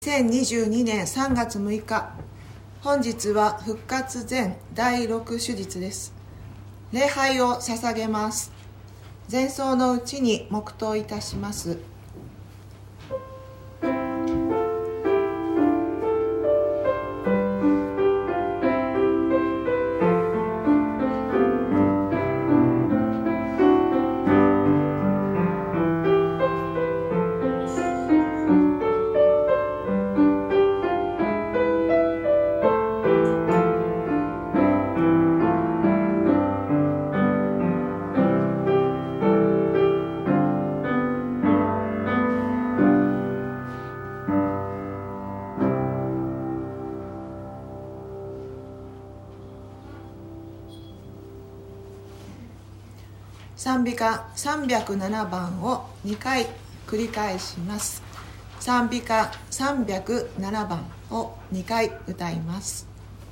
2022年3月6日、本日は復活前第6主日です。礼拝を捧げます。前奏のうちに黙祷いたします。賛美歌307番を2回繰り返します。賛美歌307番を2回歌います。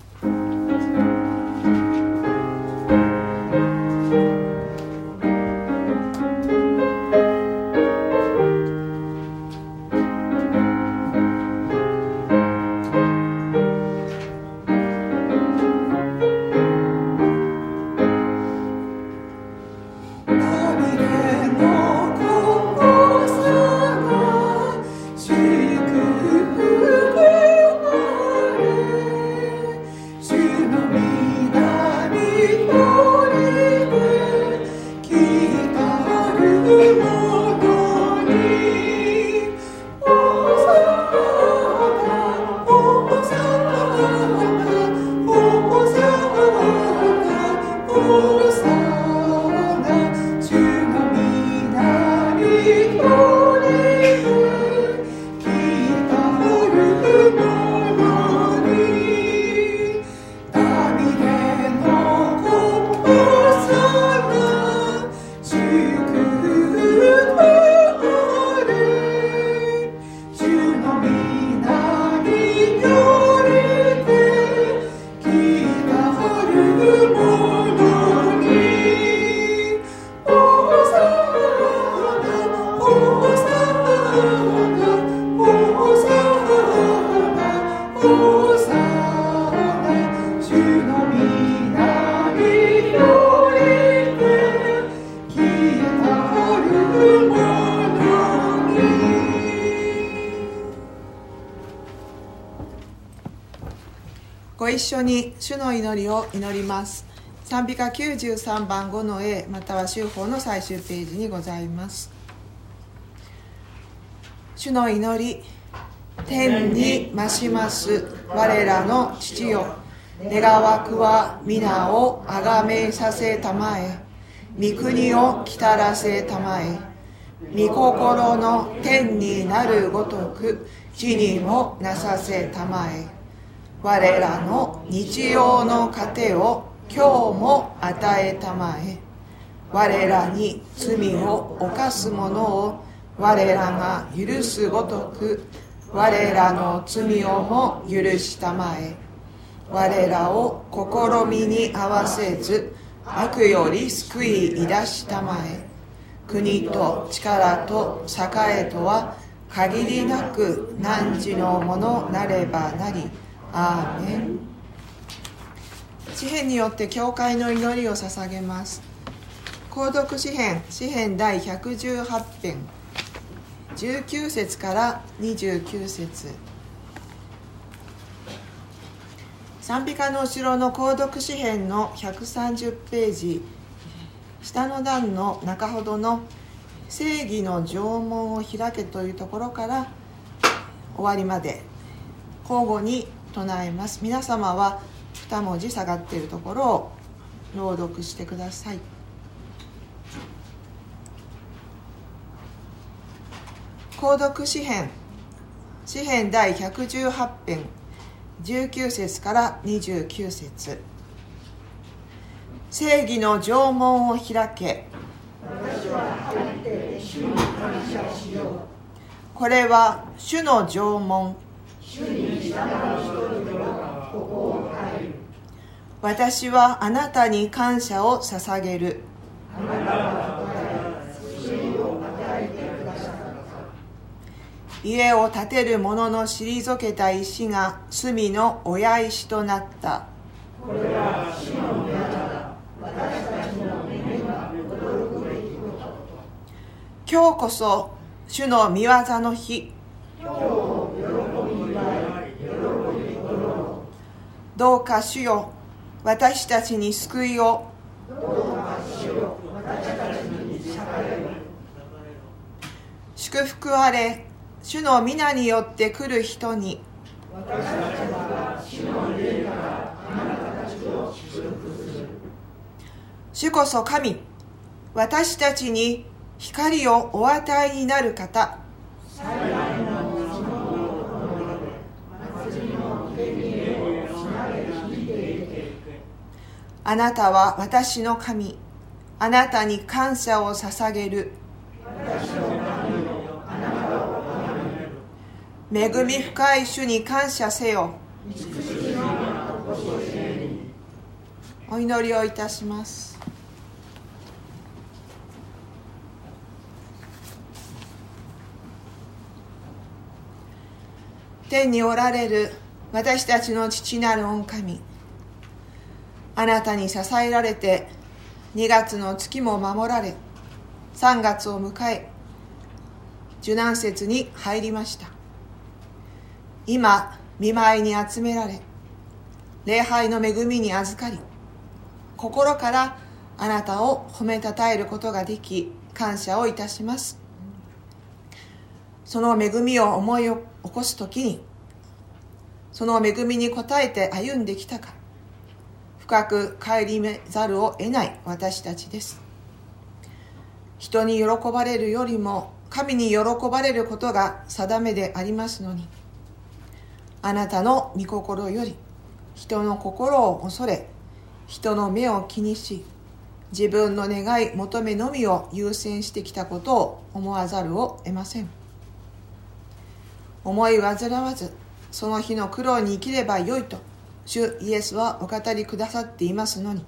ご一緒に主の祈りを祈ります。賛美歌93番5の A または修法の最終ページにございます。主の祈り。天に増します我らの父よ、願わくは皆をあがめさせたまえ、御国をきたらせたまえ、御心の天になるごとく地にもなさせたまえ、我らの日用の糧を今日も与えたまえ、我らに罪を犯す者を我らが許すごとく我らの罪をも許したまえ、我らを試みに合わせず悪より救い出したまえ、国と力と栄とは限りなく汝のものなればなり。アーメン。詩編によって教会の祈りを捧げます。購読詩編第118編19節から29節。賛美歌の後ろの購読詩編の130ページ下の段の中ほどの正義の城門を開けというところから終わりまで交互に唱えます。皆様は2文字下がっているところを朗読してください。購読詩編第118編19節から29節。正義の城門を開け。私は歩いて主に感謝しよう。これは主の城門。主に従う人々はここを入る。私はあなたに感謝を捧げる。あなたは救いを与えてくださった。 家を建てる者の退けた石が隅の親石となった。 これは主の御業だ。私たちの目が驚くべきこと。 今日こそ主の御業の日。 今日を喜び祝い、喜び踊ろう。 どうか主よ、私たちに救いを。 どうか主よ、私たちに栄える。 祝福あれ、主の皆によって来る人に。 私たちは主の霊からあなたたちを祝福する。 主こそ神、私たちに光をお与えになる方。 幸いのその心で祭りの生贄を備え引いていけ。 あなたは私の神、あなたに感謝を捧げる。 私の神よ、あなたを崇める。 恵み深い主に感謝せよ。お祈りをいたします。天におられる私たちの父なる御神、あなたに支えられて2月の月も守られ、3月を迎え受難節に入りました。今御前に集められ、礼拝の恵みに預かり、心からあなたを褒めたたえることができ、感謝をいたします。その恵みを思い起こすときに、その恵みに応えて歩んできたか、深く顧みざるを得ない私たちです。人に喜ばれるよりも神に喜ばれることが定めでありますのに、あなたの御心より人の心を恐れ、人の目を気にし、自分の願い求めのみを優先してきたことを思わざるを得ません。思い煩わずその日の苦労に生きればよいと主イエスはお語りくださっていますのに、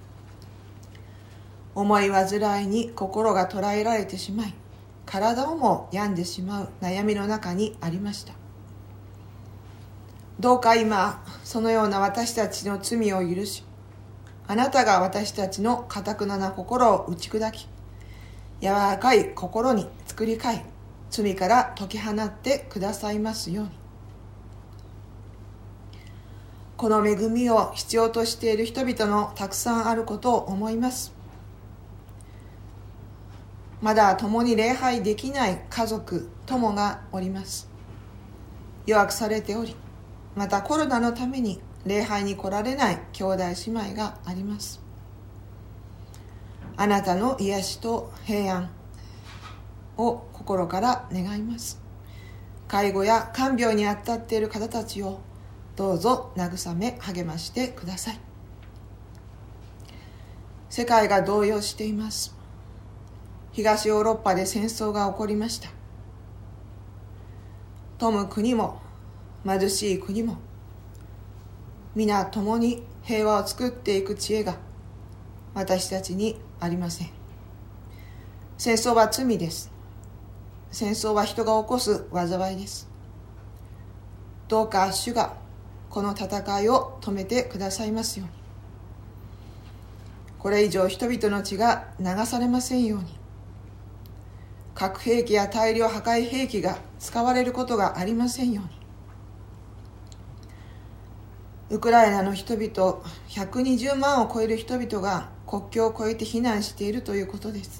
思い煩いに心が捉えられてしまい、体をも病んでしまう悩みの中にありました。どうか今そのような私たちの罪を許し、あなたが私たちの堅くな心を打ち砕き、柔らかい心に作り変え、罪から解き放ってくださいますように。この恵みを必要としている人々のたくさんあることを思います。まだ共に礼拝できない家族友がおります。弱くされており、またコロナのために礼拝に来られない兄弟姉妹があります。あなたの癒しと平安を心から願います。介護や看病にあたっている方たちをどうぞ慰め励ましてください。世界が動揺しています。東ヨーロッパで戦争が起こりました。富む国も貧しい国も皆共に平和を作っていく知恵が私たちにありません。戦争は罪です。戦争は人が起こす災いです。どうか主がこの戦いを止めてくださいますように。これ以上人々の血が流されませんように。核兵器や大量破壊兵器が使われることがありませんように。ウクライナの人々120万を超える人々が国境を越えて避難しているということです。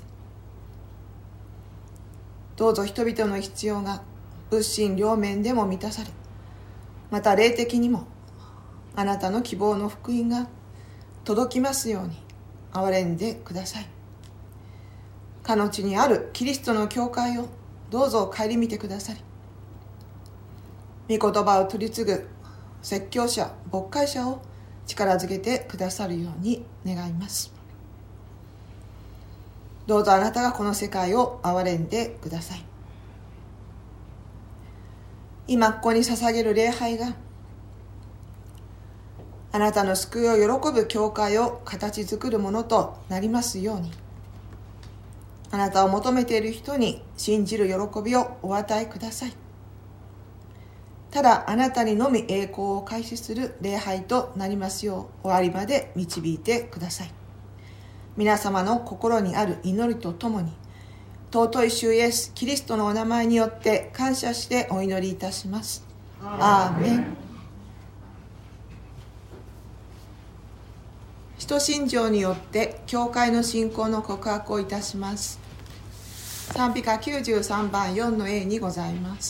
どうぞ人々の必要が物心両面でも満たされ、また霊的にもあなたの希望の福音が届きますように憐れんでください。かの地にあるキリストの教会をどうぞ顧みてくださり、御言葉を取り継ぐ説教者牧会者を力づけてくださるように願います。どうぞあなたがこの世界を憐れんでください。今ここに捧げる礼拝があなたの救いを喜ぶ教会を形作るものとなりますように、あなたを求めている人に信じる喜びをお与えください。 ただあなたにのみ栄光を開始する礼拝となりますよう終わりまで導いてください。皆様の心にある祈りとともに、尊い主イエス・キリストのお名前によって感謝してお祈りいたします。アーメン。使徒信条によって教会の信仰の告白をいたします。賛美歌93番4の A にございます。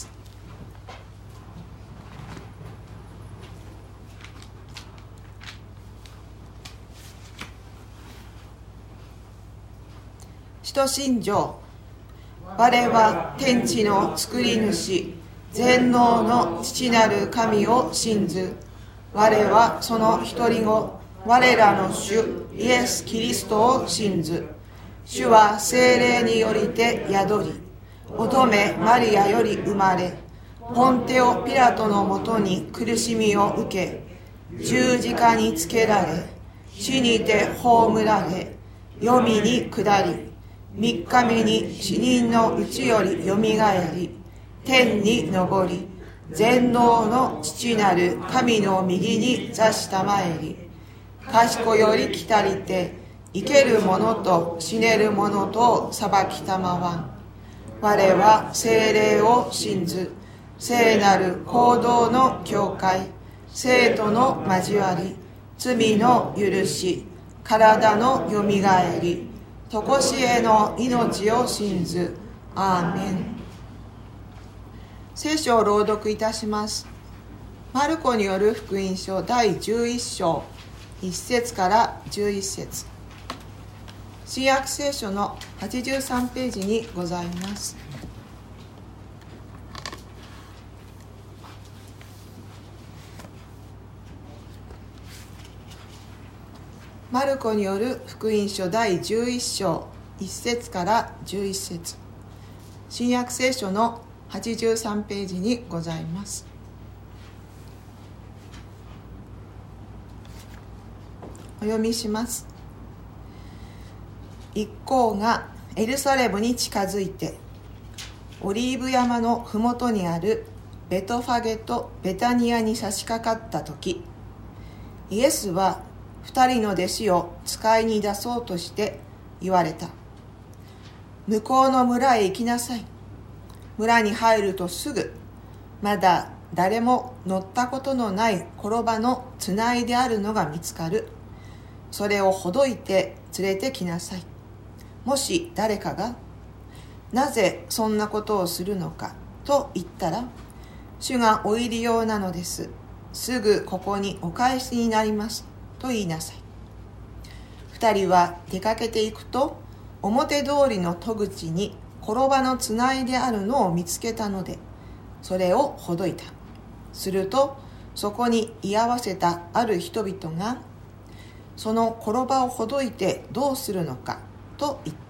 使徒信条。我は天地の作り主、全能の父なる神を信ず。我はその一人子、我らの主イエス・キリストを信ず。主は聖霊によりて宿り、乙女マリアより生まれ、ポンテオ・ピラトのもとに苦しみを受け、十字架につけられ、死にて葬られ、黄泉に下り、三日目に死人のうちよりよみがえり、天に昇り、全能の父なる神の右に座したまえり、賢より来たりて、生ける者と死ねる者とを裁きたまわん。我は聖霊を信ず、聖なる行動の教会、聖徒の交わり、罪の許し、体のよみがえり、とこしえの命を信ず。アーメン。聖書を朗読いたします。マルコによる福音書第11章1節から11節。新約聖書の83ページにございます。マルコによる福音書第11章1節から11節。新約聖書の83ページにございます。お読みします。一行がエルサレムに近づいて、オリーブ山のふもとにあるベトファゲとベタニアに差し掛かったとき、イエスは2人の弟子を使いに出そうとして言われた。向こうの村へ行きなさい。村に入るとすぐ、まだ誰も乗ったことのない転ばのつないであるのが見つかる。それをほどいて連れてきなさい。もし誰かが、なぜそんなことをするのかと言ったら、主がお入り用なのです。すぐここにお返しになります。と言いなさい。2人は出かけていくと、表通りの戸口に転ばのつないであるのを見つけたので、それをほどいた。すると、そこに居合わせたある人々が、その転ばをほどいてどうするのかと言った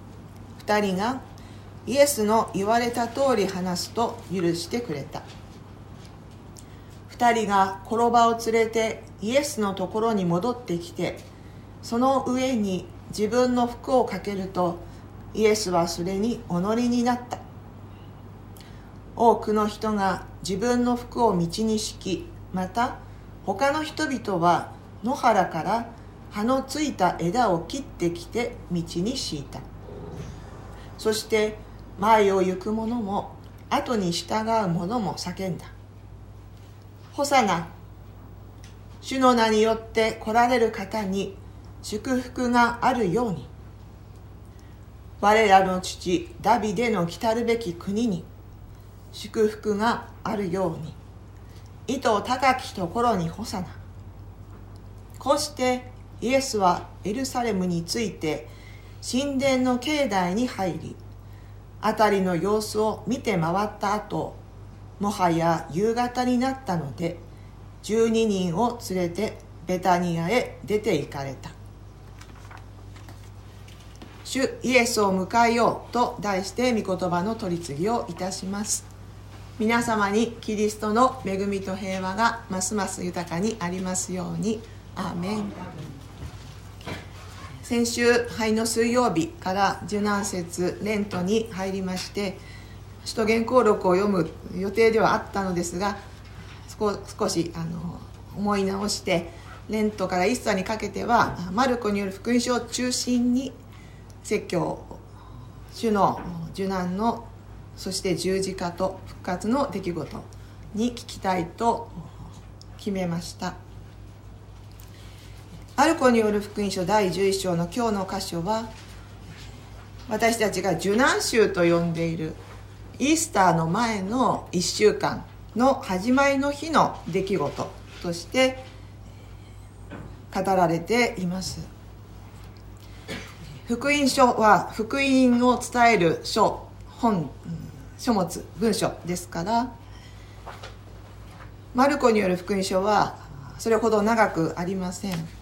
。2人がイエスの言われた通り話すと許してくれた。2人が転ばを連れてイエスのところに戻ってきて、その上に自分の服をかけると、イエスはそれにお乗りになった。多くの人が自分の服を道に敷き、また他の人々は野原から葉のついた枝を切ってきて道に敷いた。そして前を行く者も後に従う者も叫んだ。ホサナ、主の名によって来られる方に祝福があるように。我らの父ダビデの来たるべき国に祝福があるように。意図高きところにホサナ。こうしてイエスはエルサレムについて神殿の境内に入り、辺りの様子を見て回った後、もはや夕方になったので、12人を連れてベタニアへ出て行かれた。主イエスを迎えようと題して御言葉の取り次ぎをいたします。皆様にキリストの恵みと平和がますます豊かにありますように。アーメン。先週灰の水曜日から受難節レントに入りまして、使徒言行録を読む予定ではあったのですが、 少し思い直して、レントからイースターにかけてはマルコによる福音書を中心に説教、主の受難の、そして十字架と復活の出来事に聞きたいと決めました。マルコによる福音書第11章の今日の箇所は、私たちが受難週と呼んでいるイースターの前の1週間の始まりの日の出来事として語られています。福音書は福音を伝える書物、文書ですから、マルコによる福音書はそれほど長くありません。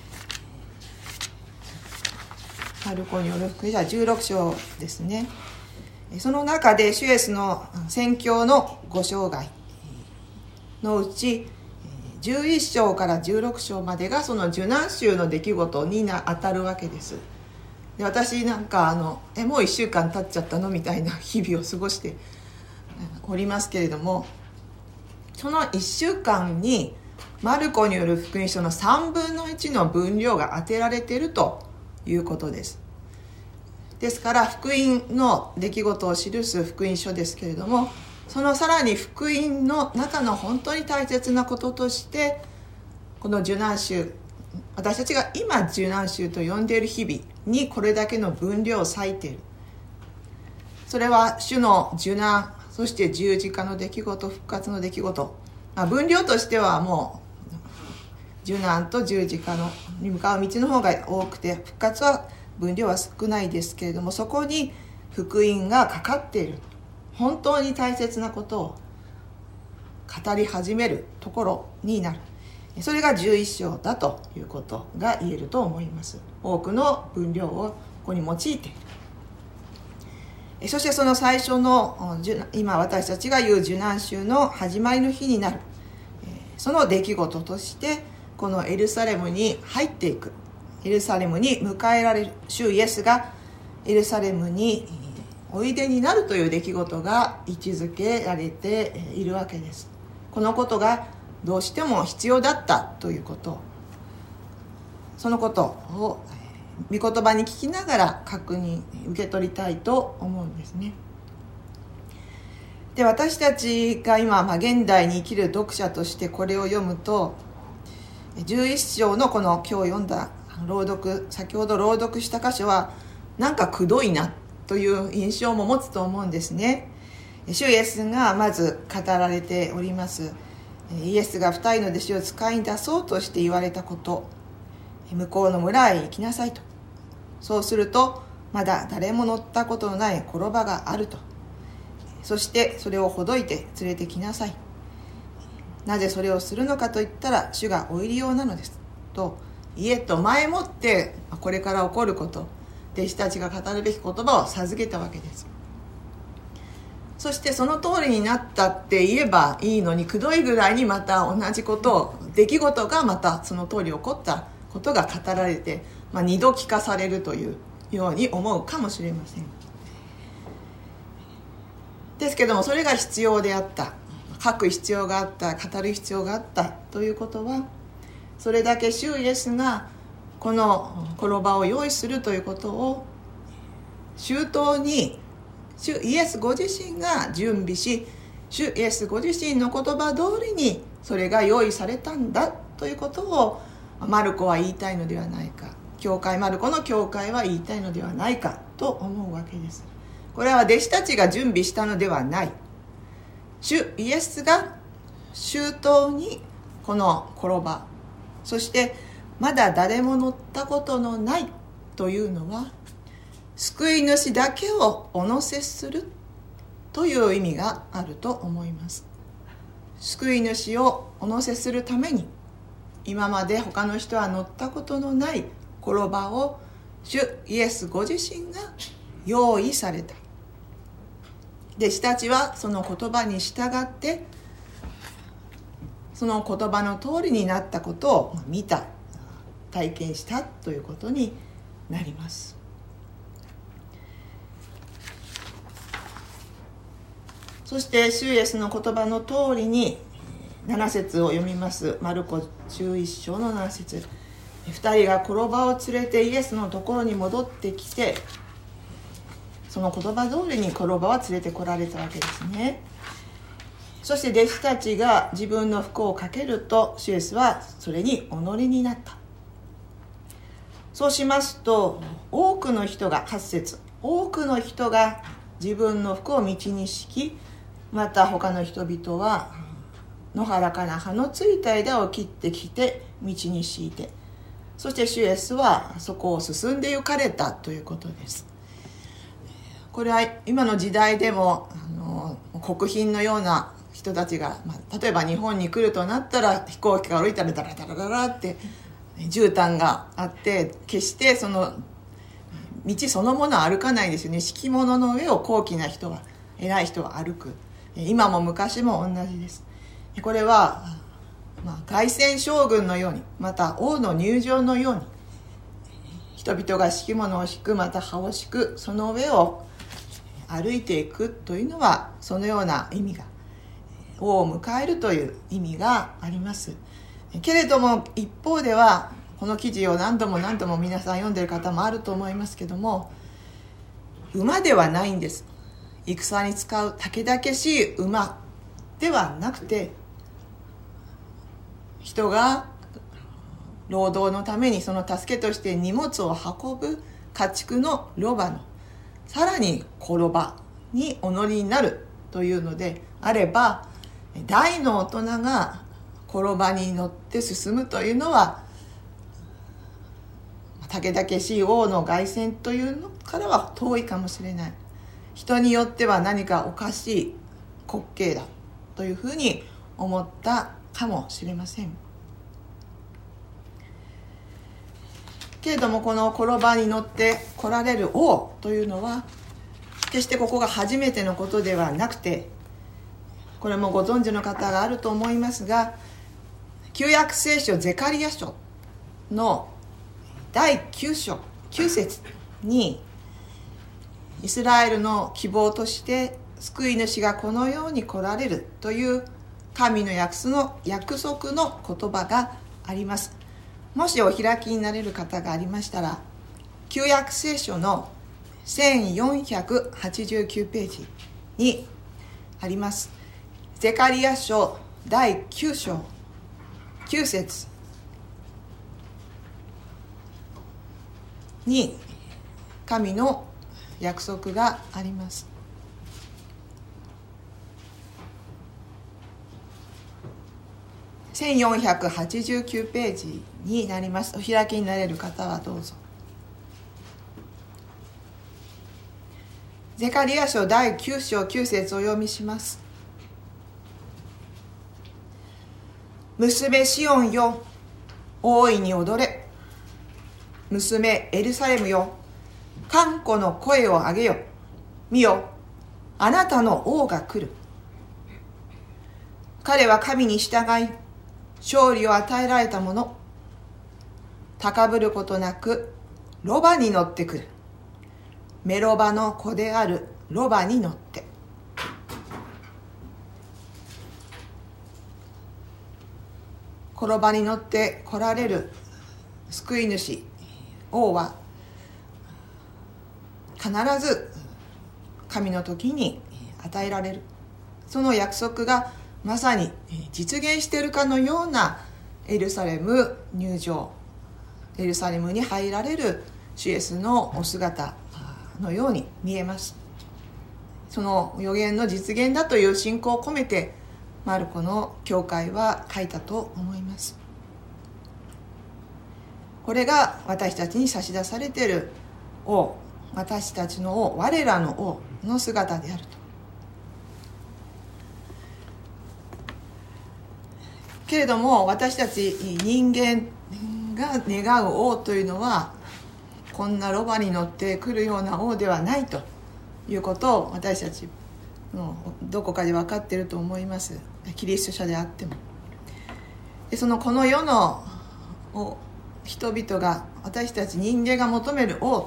マルコによる福音書は16章ですね。その中で主イエスの宣教のご生涯のうち11章から16章までがその受難週の出来事に当たるわけです。で、私なんかもう1週間経っちゃったのみたいな日々を過ごしておりますけれども、その1週間にマルコによる福音書の3分の1の分量が当てられているということです。ですから福音の出来事を記す福音書ですけれども、そのさらに福音の中の本当に大切なこととして、この受難週、私たちが今受難週と呼んでいる日々にこれだけの分量を割いている。それは主の受難、そして十字架の出来事、復活の出来事、分量としてはもう受難と十字架に向かう道の方が多くて、復活は分量は少ないですけれども、そこに福音がかかっている、本当に大切なことを語り始めるところになる。それが11章だということが言えると思います。多くの分量をここに用いている。そしてその最初の今私たちが言う受難週の始まりの日になる、その出来事としてこのエルサレムに入っていく、エルサレムに迎えられる、主イエスがエルサレムにおいでになるという出来事が位置づけられているわけです。このことがどうしても必要だったということ、そのことを御言葉に聞きながら確認受け取りたいと思うんですね。で、私たちが今、現代に生きる読者としてこれを読むと、11章のこの今日読んだ先ほど朗読した箇所はなんかくどいなという印象も持つと思うんですね。主イエスがまず語られております。イエスが2人の弟子を使い出そうとして言われたこと、向こうの村へ行きなさいと。そうするとまだ誰も乗ったことのない転ばがあると。そしてそれをほどいて連れてきなさい。なぜそれをするのかと言ったら、主がお入り用なのですと言えと前もってこれから起こること、弟子たちが語るべき言葉を授けたわけです。そしてその通りになったって言えばいいのに、くどいぐらいにまた同じことを、出来事がまたその通り起こったことが語られて、二度聞かされるというように思うかもしれません。ですけども、それが必要であった、書く必要があった、語る必要があったということは、それだけ主イエスがこの転ばを用意するということを周到に主イエスご自身が準備し、主イエスご自身の言葉通りにそれが用意されたんだということをマルコは言いたいのではないか、マルコの教会は言いたいのではないかと思うわけです。これは弟子たちが準備したのではない。主イエスが周到にこの転ば、そしてまだ誰も乗ったことのないというのは、救い主だけをお乗せするという意味があると思います。救い主をお乗せするために、今まで他の人は乗ったことのない転ばを主イエスご自身が用意された。弟子たちはその言葉に従って、その言葉の通りになったことを見た、体験したということになります。そして主イエスの言葉の通りに 7節を読みます。マルコ11章の7節。2人が転ばを連れてイエスのところに戻ってきて、その言葉通りに転ばは連れてこられたわけですね。そして弟子たちが自分の服をかけると、主イエスはそれにお乗りになった。そうしますと、多くの人が、8節、多くの人が自分の服を道に敷き、また他の人々は野原から葉のついた枝を切ってきて道に敷いて、そして主イエスはそこを進んで行かれたということです。これは今の時代でも国賓のような人たちが、例えば日本に来るとなったら、飛行機から降りたらダラダラダラって絨毯があって、決してその道そのものは歩かないんですよね。敷物の上を高貴な人は、偉い人は歩く。今も昔も同じです。これは、凱旋将軍のように、また王の入場のように、人々が敷物を敷く、また葉を敷く、その上を歩いていくというのは、そのような意味が、王を迎えるという意味があります。けれども一方では、この記事を何度も皆さん読んでいる方もあると思いますけども、馬ではないんです。戦に使うたけだけしい馬ではなくて、人が労働のためにその助けとして荷物を運ぶ家畜のロバの、さらに転ばにお乗りになるというのであれば、大の大人が転ばに乗って進むというのは、たけだけしい王の凱旋というのからは遠いかもしれない。人によっては何かおかしい滑稽だというふうに思ったかもしれません。けれども、この転ばに乗って来られる王というのは、決してここが初めてのことではなくて、これもご存知の方があると思いますが、旧約聖書ゼカリヤ書の第9章9節に、イスラエルの希望として救い主がこのように来られるという神の約束の言葉があります。もしお開きになれる方がありましたら、旧約聖書の1489ページにあります。ゼカリヤ書第9章9節に神の約束があります。1489ページになります。お開きになれる方はどうぞ。ゼカリヤ書第9章9節をお読みします。娘シオンよ、大いに踊れ。娘エルサレムよ、歓呼の声を上げよ。見よ、あなたの王が来る。彼は神に従い勝利を与えられた者。高ぶることなくロバに乗ってくる。メロバの子であるロバに乗って。転ばに乗って来られる救い主王は、必ず神の時に与えられる。その約束がまさに実現しているかのようなエルサレム入場、エルサレムに入られる主イエスのお姿のように見えます。その予言の実現だという信仰を込めて、マルコの教会は書いたと思います。これが私たちに差し出されている王、私たちの王、我らの王の姿であると。けれども、私たち人間が願う王というのは、こんなロバに乗ってくるような王ではないということを、私たちのどこかで分かっていると思います。キリスト者であっても。で、この世の人々が、私たち人間が求める王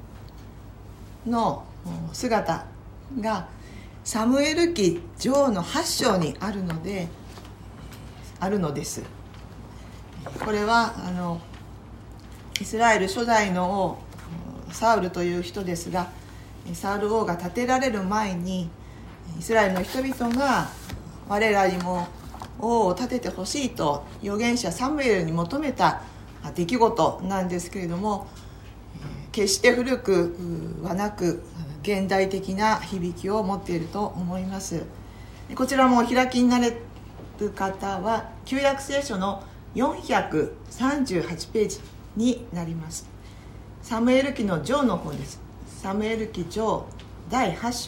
の姿がサムエル記上の8章にあるので、 あるのです。これはイスラエル初代の王サウルという人ですが、サウル王が建てられる前にイスラエルの人々が我らにも王を立ててほしいと預言者サムエルに求めた出来事なんですけれども、決して古くはなく現代的な響きを持っていると思います。こちらもお開きになれる方は旧約聖書の438ページになります。サムエル記の上の方です。サムエル記上第8章。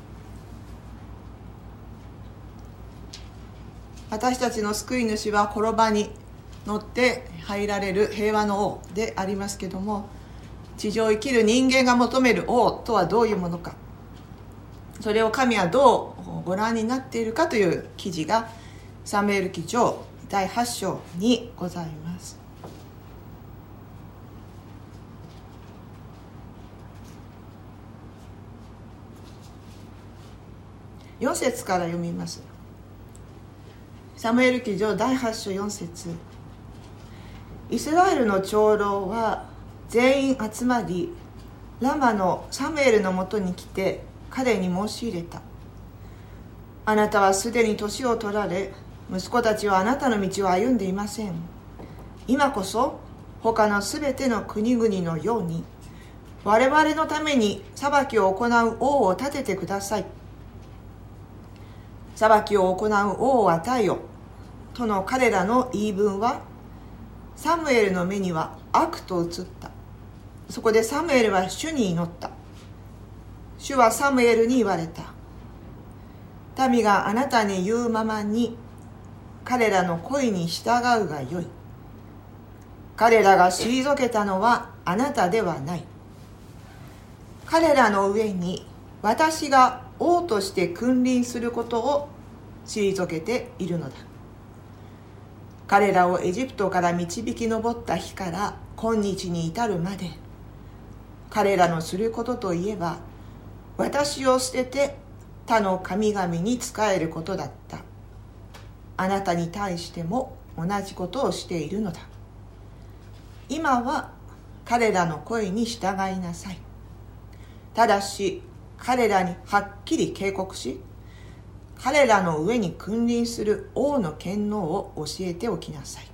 私たちの救い主は転ばに乗って入られる平和の王でありますけども、地上を生きる人間が求める王とはどういうものか、それを神はどうご覧になっているかという記事がサムエル記上第8章にございます。4節から読みます。サムエル記上第8章4節。イスラエルの長老は全員集まり、ラマのサムエルのもとに来て彼に申し入れた。あなたはすでに年を取られ、息子たちはあなたの道を歩んでいません。今こそ他のすべての国々のように我々のために裁きを行う王を立ててください。裁きを行う王を与えよとの彼らの言い分はサムエルの目には悪と映った。そこでサムエルは主に祈った。主はサムエルに言われた。民があなたに言うままに彼らの声に従うがよい。彼らが退けたのはあなたではない。彼らの上に私が王として君臨することを退けているのだ。彼らをエジプトから導き上った日から今日に至るまで、彼らのすることといえば私を捨てて他の神々に仕えることだった。あなたに対しても同じことをしているのだ。今は彼らの声に従いなさい。ただし彼らにはっきり警告し、彼らの上に君臨する王の権能を教えておきなさい。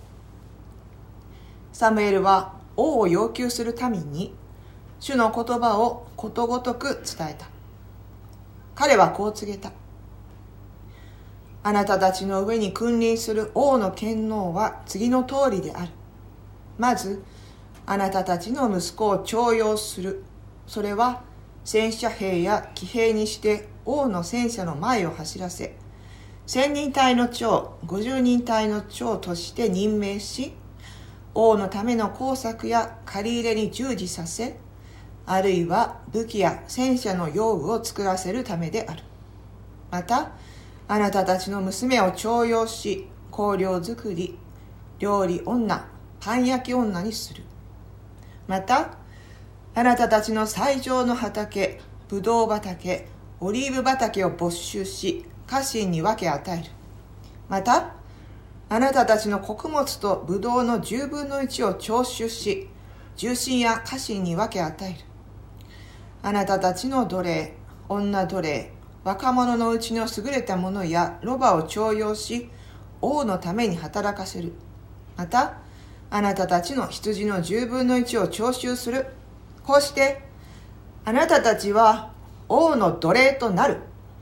サムエルは王を要求する民に主の言葉をことごとく伝えた。彼はこう告げた。あなたたちの上に君臨する王の権能は次の通りである。まずあなたたちの息子を重用する。それは戦車兵や騎兵にして王の戦車の前を走らせ、1000人隊の長、50人隊の長として任命し、王のための工作や借り入れに従事させ、あるいは武器や戦車の用具を作らせるためである。またあなたたちの娘を重用し、香料作り、料理女、パン焼き女にする。またあなたたちの最上の畑、ブドウ畑、オリーブ畑を没収し、家臣に分け与える。またあなたたちの穀物とブドウの10分の1を徴収し、重臣や家臣に分け与える。あなたたちの奴隷、女奴隷、若者のうちの優れた者やロバを徴用し、王のために働かせる。またあなたたちの羊の10分の1を徴収する。こうしてあなたたちは王の奴隷となる。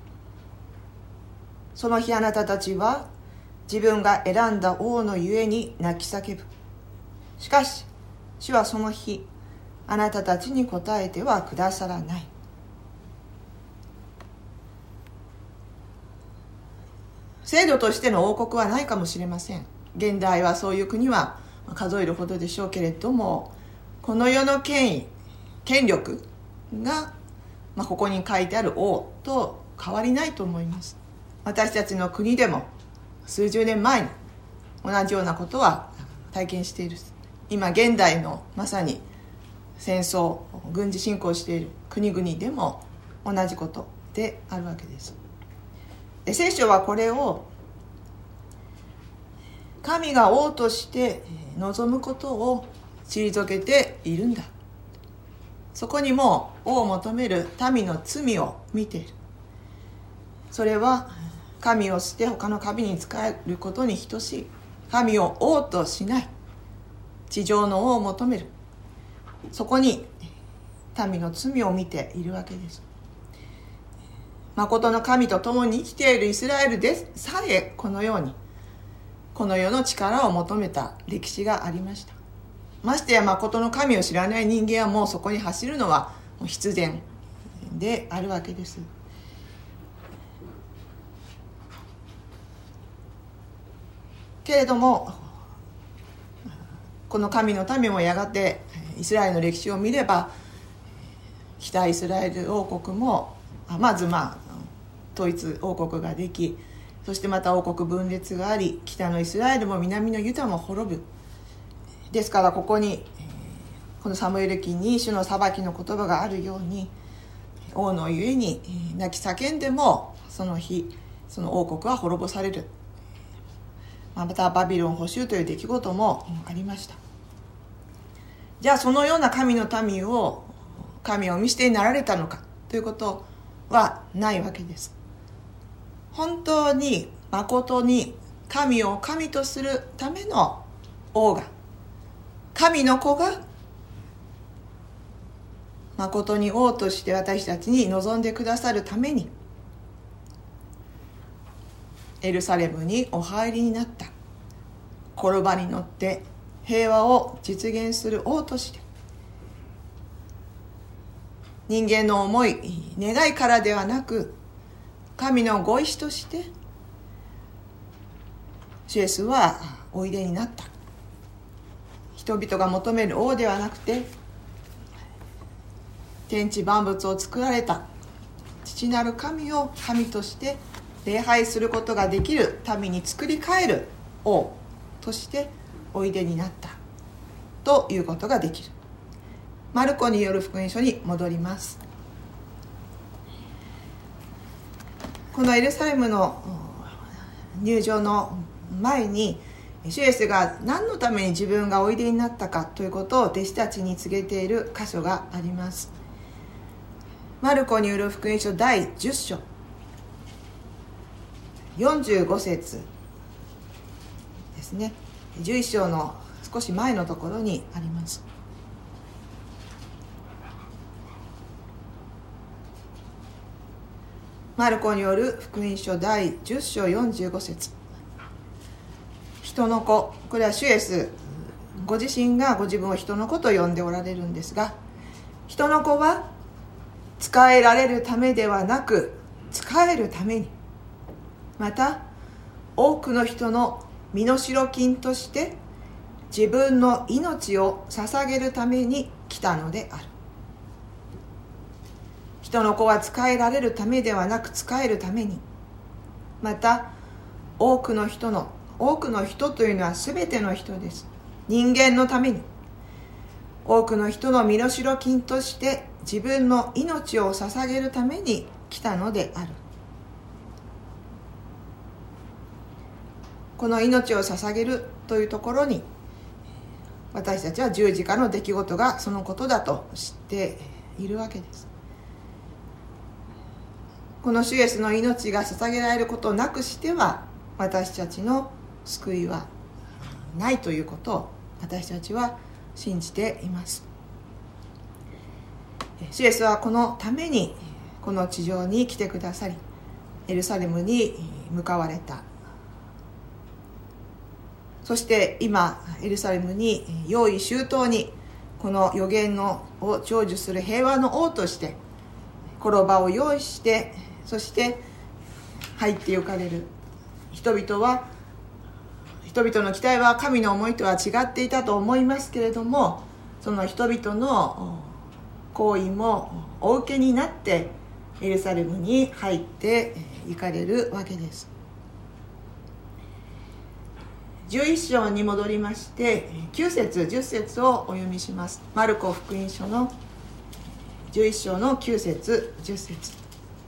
その日あなたたちは自分が選んだ王のゆえに泣き叫ぶ。しかし主はその日あなたたちに答えてはくださらない。制度としての王国はないかもしれません。現代はそういう国は数えるほどでしょうけれども、この世の権威、権力が、ここに書いてある王と変わりないと思います。私たちの国でも数十年前に同じようなことは体験している。今現代のまさに戦争、軍事侵攻している国々でも同じことであるわけです。で聖書はこれを神が王として望むことを退けているんだ。そこにも王を求める民の罪を見ている。それは神を捨て他の神に仕えることに等しい。神を王としない、地上の王を求める。そこに民の罪を見ているわけです。誠の神と共に生きているイスラエルでさえこのようにこの世の力を求めた歴史がありました。ましてや誠の神を知らない人間はもうそこに走るのはもう必然であるわけです。けれどもこの神の民もやがてイスラエルの歴史を見れば、北イスラエル王国もまず統一王国ができ、そしてまた王国分裂があり、北のイスラエルも南のユダも滅ぶ。ですからここにこのサムエル記に主の裁きの言葉があるように、王のゆえに泣き叫んでもその日その王国は滅ぼされる。またバビロン捕囚という出来事もありました。じゃあそのような神の民を神をお見捨てになられたのかということはないわけです。本当に誠に神を神とするための王が、神の子が誠に王として私たちに望んでくださるためにエルサレムにお入りになった。転ばに乗って平和を実現する王として、人間の思い願いからではなく神のご意志として主イエスはおいでになった。人々が求める王ではなくて、天地万物を作られた父なる神を神として礼拝することができる民に作り変える王としておいでになったということができる。マルコによる福音書に戻ります。このエルサレムの入場の前に主イエスが何のために自分がおいでになったかということを弟子たちに告げている箇所があります。マルコによる福音書第10章45節ですね。11章の少し前のところにあります。マルコによる福音書第10章45節。人の子、これは主イエスご自身がご自分を人の子と呼んでおられるんですが、人の子は仕えられるためではなく仕えるために、また多くの人の身代金として自分の命を捧げるために来たのである。人の子は仕えられるためではなく仕えるために、また多くの人というのは全ての人です。人間のために多くの人の身代金として自分の命を捧げるために来たのである。この命を捧げるというところに、私たちは十字架の出来事がそのことだと知っているわけです。この主イエスの命が捧げられることなくしては私たちの救いはないということを私たちは信じています。主イエスはこのためにこの地上に来てくださり、エルサレムに向かわれた。そして今エルサレムに用意周到にこの預言を成就する平和の王として転ばを用意して、そして入って行かれる。人々の期待は神の思いとは違っていたと思いますけれども、その人々の行為もお受けになってエルサレムに入って行かれるわけです。11章に戻りまして9節10節をお読みします。マルコ福音書の11章の9節10節。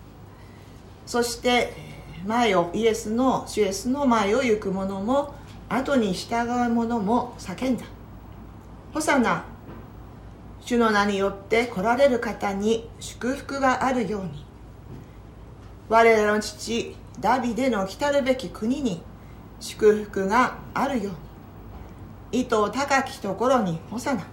そして主イエスの前を行く者も後に従う者も叫んだ。ホサナ、主の名によって来られる方に祝福があるように。我らの父ダビデの来たるべき国に祝福があるように。糸高きところにホサナ。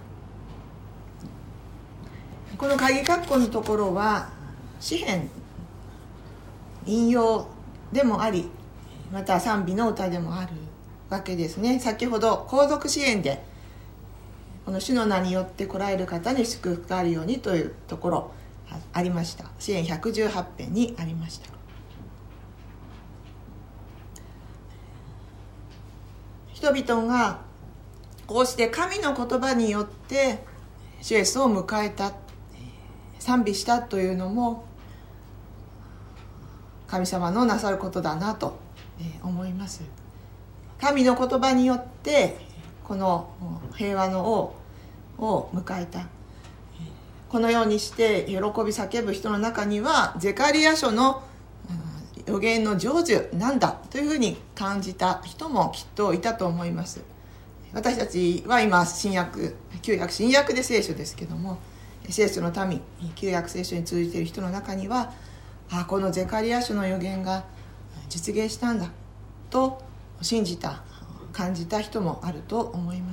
この鍵括弧のところは詩編引用でもあり、また賛美の歌でもあるわけですね。先ほど皇族詩編でこの主の名によって来られる方に祝福があるようにというところありました。詩編118編にありました。人々がこうして神の言葉によって主イエスを迎えた、賛美したというのも神様のなさることだなと思います。神の言葉によってこの平和の王を迎えた。このようにして喜び叫ぶ人の中にはゼカリヤ書の預言の成就なんだというふうに感じた人もきっといたと思います。私たちは今新約、旧約新約で聖書ですけども、聖書の民、旧約聖書に通じている人の中には、このゼカリヤ書の預言が実現したんだと信じた、感じた人もあると思います。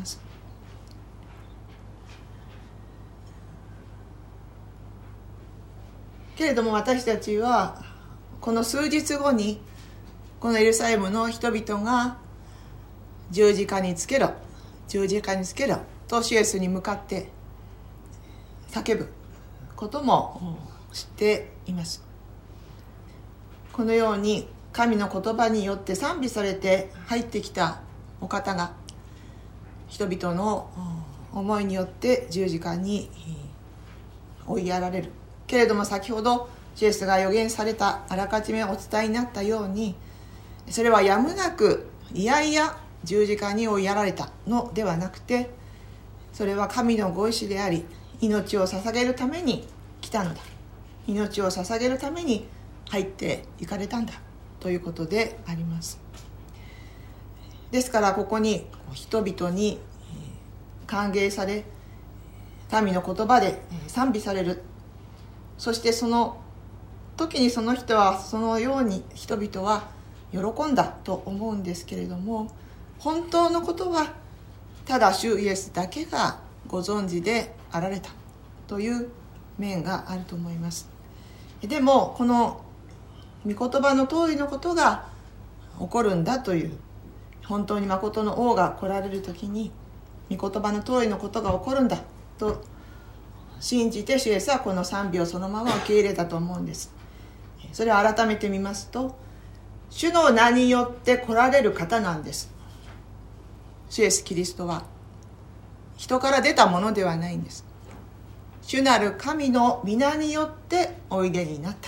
けれども私たちはこの数日後にこのエルサレムの人々が十字架につけろ、十字架につけろと主イエスに向かって叫ぶことも知っています。このように神の言葉によって賛美されて入ってきたお方が人々の思いによって十字架に追いやられる。けれども先ほど主イエスが預言された、あらかじめお伝えになったように、それはやむなくいやいや十字架に追いやられたのではなくて、それは神のご意志であり、命を捧げるために来たのだ、命を捧げるために入っていかれたんだということであります。ですからここに人々に歓迎され、民の言葉で賛美される。そしてその時にその人はそのように人々は喜んだと思うんですけれども、本当のことはただ主イエスだけがご存知であられたという面があると思います。でもこの御言葉の通りのことが起こるんだという、本当に誠の王が来られる時に御言葉の通りのことが起こるんだと信じて主イエスはこの賛美をそのまま受け入れたと思うんです。それを改めて見ますと、主の名によって来られる方なんです。主イエスキリストは人から出たものではないんです。主なる神の皆によっておいでになった。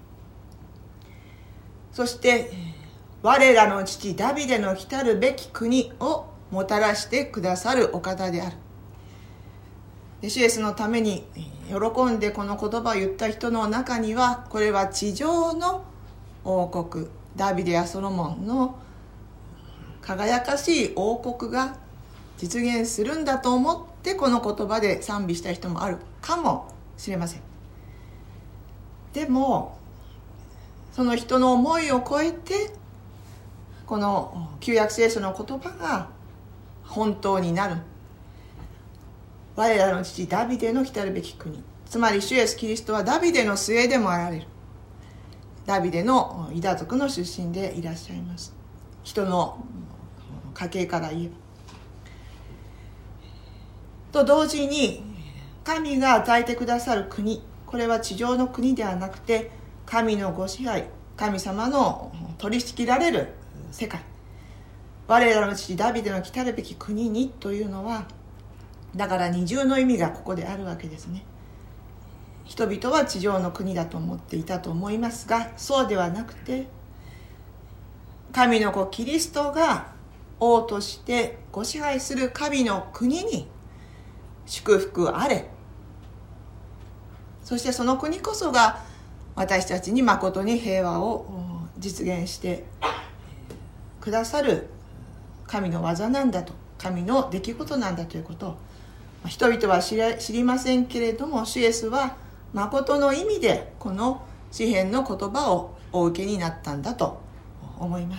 そして我らの父ダビデの来たるべき国をもたらしてくださるお方である。主イエスのために喜んでこの言葉を言った人の中には、これは地上の王国、ダビデやソロモンの輝かしい王国が実現するんだと思ってこの言葉で賛美した人もあるかもしれません。でもその人の思いを超えてこの旧約聖書の言葉が本当になる。我らの父ダビデの来たるべき国、つまり主イエスキリストはダビデの末でもあられる。ダビデのユダ族の出身でいらっしゃいます。人の家系から言えばと同時に、神が与えてくださる国、これは地上の国ではなくて神のご支配、神様の取り仕切られる世界、我らの父ダビデの来たるべき国にというのは、だから二重の意味がここであるわけですね。人々は地上の国だと思っていたと思いますが、そうではなくて、神の子キリストが王としてご支配する神の国に祝福あれ。そしてその国こそが私たちに誠に平和を実現してくださる神の技なんだと、神の出来事なんだということを人々は知りませんけれども、主イエスは誠の意味でこの詩編の言葉をお受けになったんだと思います。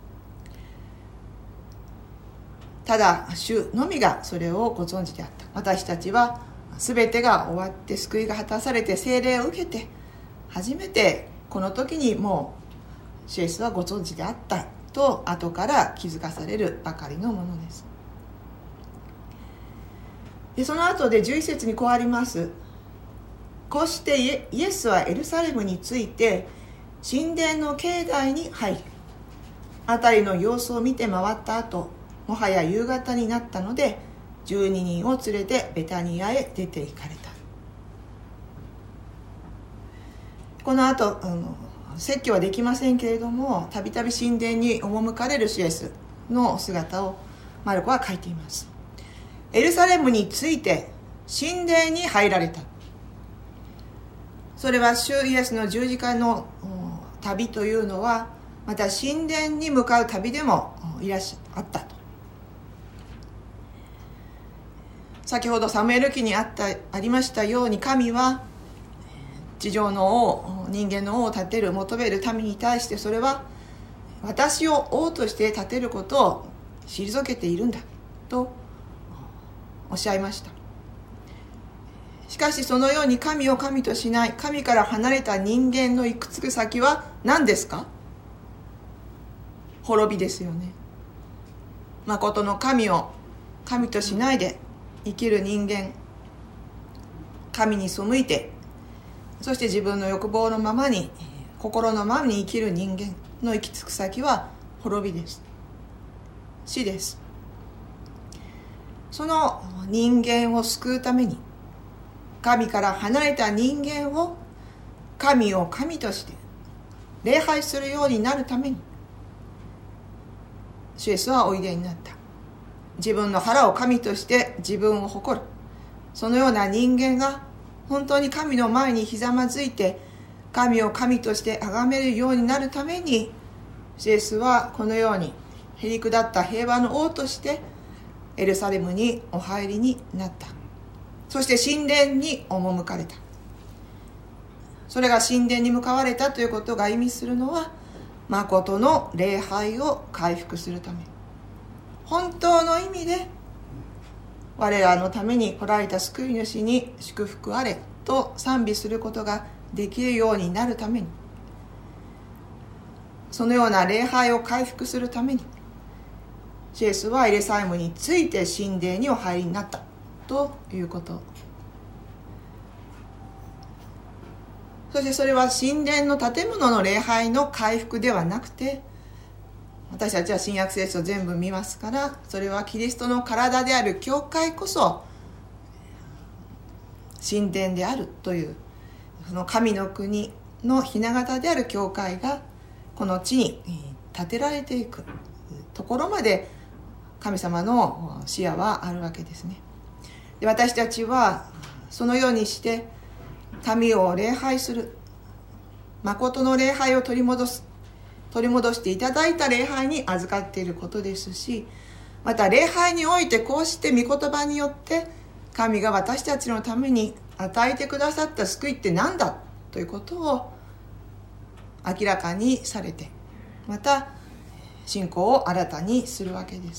ただ主のみがそれをご存知であった。私たちは全てが終わって救いが果たされて聖霊を受けて初めてこの時にもう主イエスはご存知であったと後から気づかされるばかりのものです。でその後で11節にこうあります。こうしてイエスはエルサレムについて神殿の境内に入り、辺りの様子を見て回った後、もはや夕方になったので12人を連れてベタニアへ出て行かれた。この後説教はできませんけれども、たびたび神殿に赴かれる主イエスの姿をマルコは書いています。エルサレムについて神殿に入られた。それは主イエスの十字架の旅というのはまた神殿に向かう旅でもあったと。先ほどサムエル記にありましたように、神は地上の王、人間の王を立てる求める民に対して、それは私を王として立てることを退けているんだとおっしゃいました。しかしそのように神を神としない、神から離れた人間の行くつく先は何ですか？滅びですよね。誠の神を神としないで生きる人間、神に背いて、そして自分の欲望のままに、心のままに生きる人間の行き着く先は滅びです。死です。その人間を救うために、神から離れた人間を神を神として礼拝するようになるために、主イエスはおいでになった。自分の腹を神として自分を誇る、そのような人間が本当に神の前にひざまずいて神を神として崇めるようになるために、主イエスはこのようにへりくだった平和の王としてエルサレムにお入りになった。そして神殿に赴かれた。それが神殿に向かわれたということが意味するのは、誠の礼拝を回復するため、本当の意味で我らのために来られた救い主に祝福あれと賛美することができるようになるために、そのような礼拝を回復するために、イエスはエルサレムについて神殿にお入りになったということ。そしてそれは神殿の建物の礼拝の回復ではなくて、私たちは新約聖書を全部見ますから、それはキリストの体である教会こそ神殿であるという、その神の国の雛形である教会がこの地に建てられていくところまで神様の視野はあるわけですね。で、私たちはそのようにして神を礼拝する、誠の礼拝を取り戻していただいた礼拝に預かっていることですし、また礼拝においてこうして御言葉によって神が私たちのために与えてくださった救いって何だということを明らかにされて、また信仰を新たにするわけです。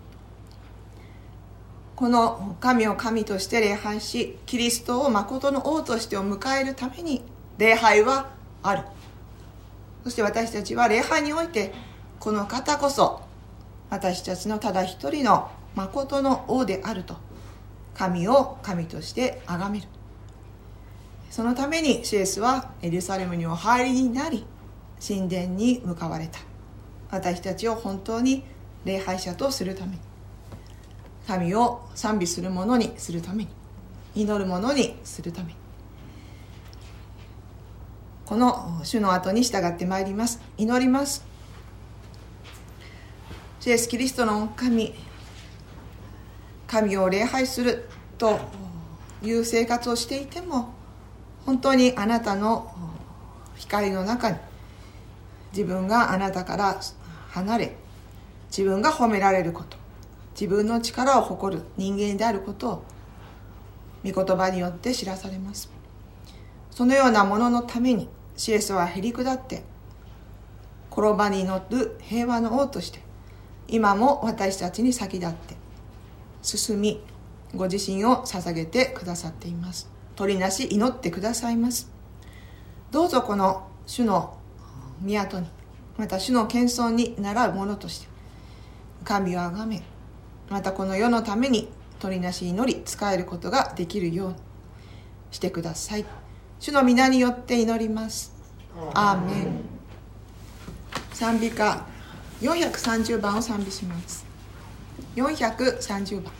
この神を神として礼拝し、キリストを誠の王としてを迎えるために礼拝はある。そして私たちは礼拝においてこの方こそ私たちのただ一人の誠の王であると、神を神として崇める。そのためにイエスはエルサレムにお入りになり、神殿に向かわれた。私たちを本当に礼拝者とするために、神を賛美する者にするために、祈る者にするために、この主の後に従ってまいります。祈ります。イエスキリストの神を礼拝するという生活をしていても、本当にあなたの光の中に自分があなたから離れ、 自分が褒められること、自分の力を誇る人間であることを御言葉によって知らされます。そのようなもののためにイエスはへり下って転ばに乗る平和の王として今も私たちに先立って進み、ご自身を捧げてくださっています。取りなし祈ってくださいます。どうぞこの主の宮に、また主の謙遜に倣うものとして神をあがめ、またこの世のために取りなし祈り仕えることができるようにしてください。主の皆によって祈ります。アーメン。賛美歌430番を賛美します。430番。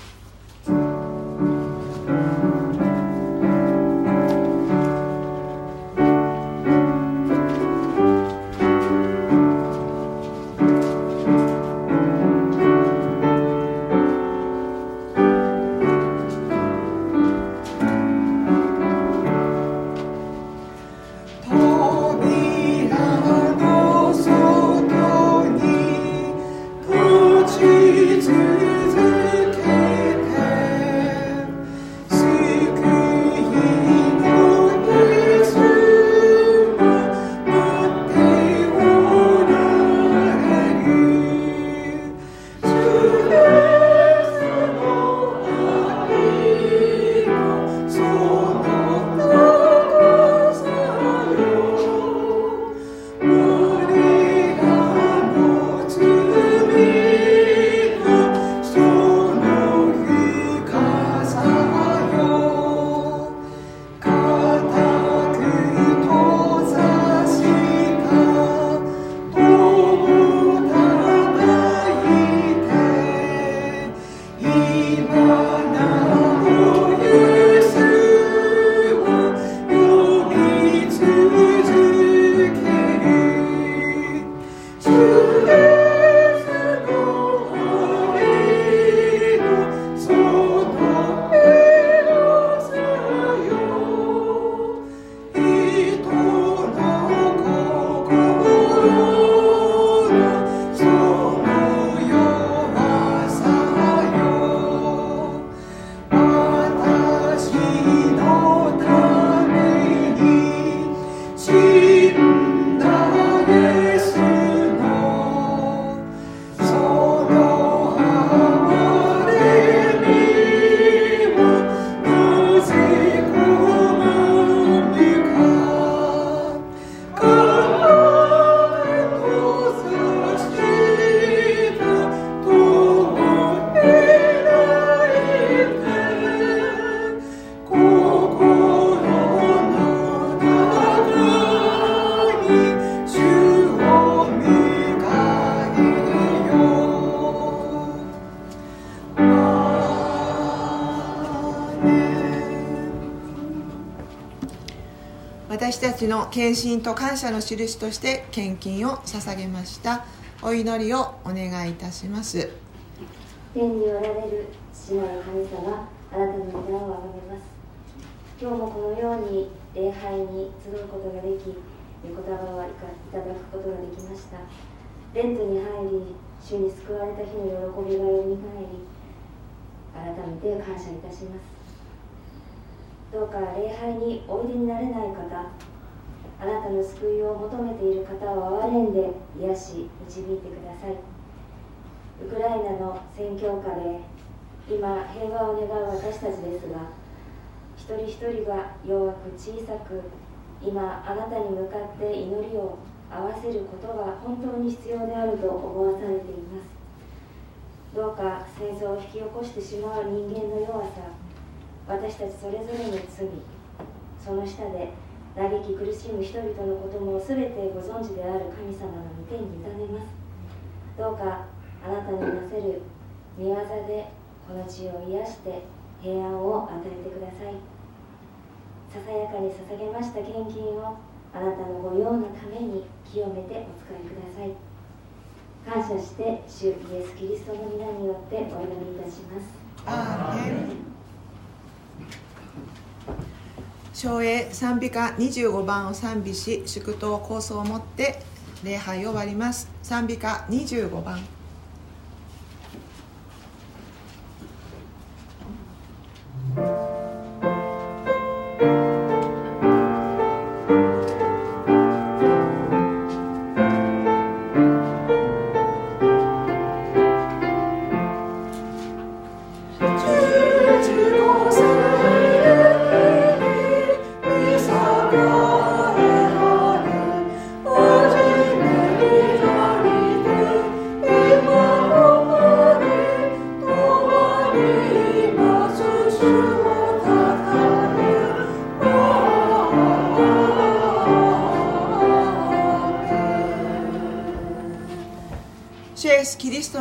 私たちの献身と感謝の印として献金を捧げました。お祈りをお願いいたします。 天におられる父なる神様、あなたの皆をあがめます。今日もこのように礼拝に集うことができ、御言葉をいただくことができました。レントに入り、主に救われた日の喜びがよみがえり、改めて感謝いたします。どうか礼拝においでになれない方、あなたの救いを求めている方を憐れんで癒し導いてください。ウクライナの戦況下で今平和を願う私たちですが、一人一人が弱く小さく、今あなたに向かって祈りを合わせることが本当に必要であると思わされています。どうか戦争を引き起こしてしまう人間の弱さ、私たちそれぞれの罪、その下で嘆き苦しむ人々のことも全てご存知である神様の御手に委ねます。どうかあなたのなせる御業でこの地を癒して平安を与えてください。ささやかに捧げました献金をあなたのご用のために清めてお使いください。感謝して主イエス・キリストの皆によってお祈りいたします。 アーメン。唱詠賛美歌25番を賛美し、祝祷構想をもって礼拝を終わります。賛美歌25番。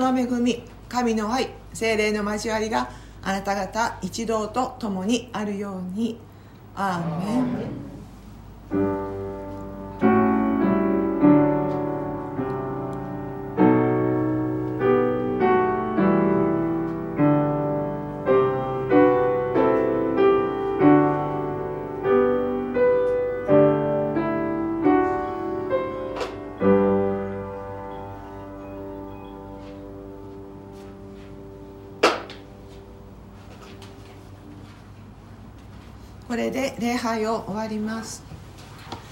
の恵み、神の愛、聖霊の交わりがあなた方一同と共にあるように。アーメン。これで礼拝を終わります。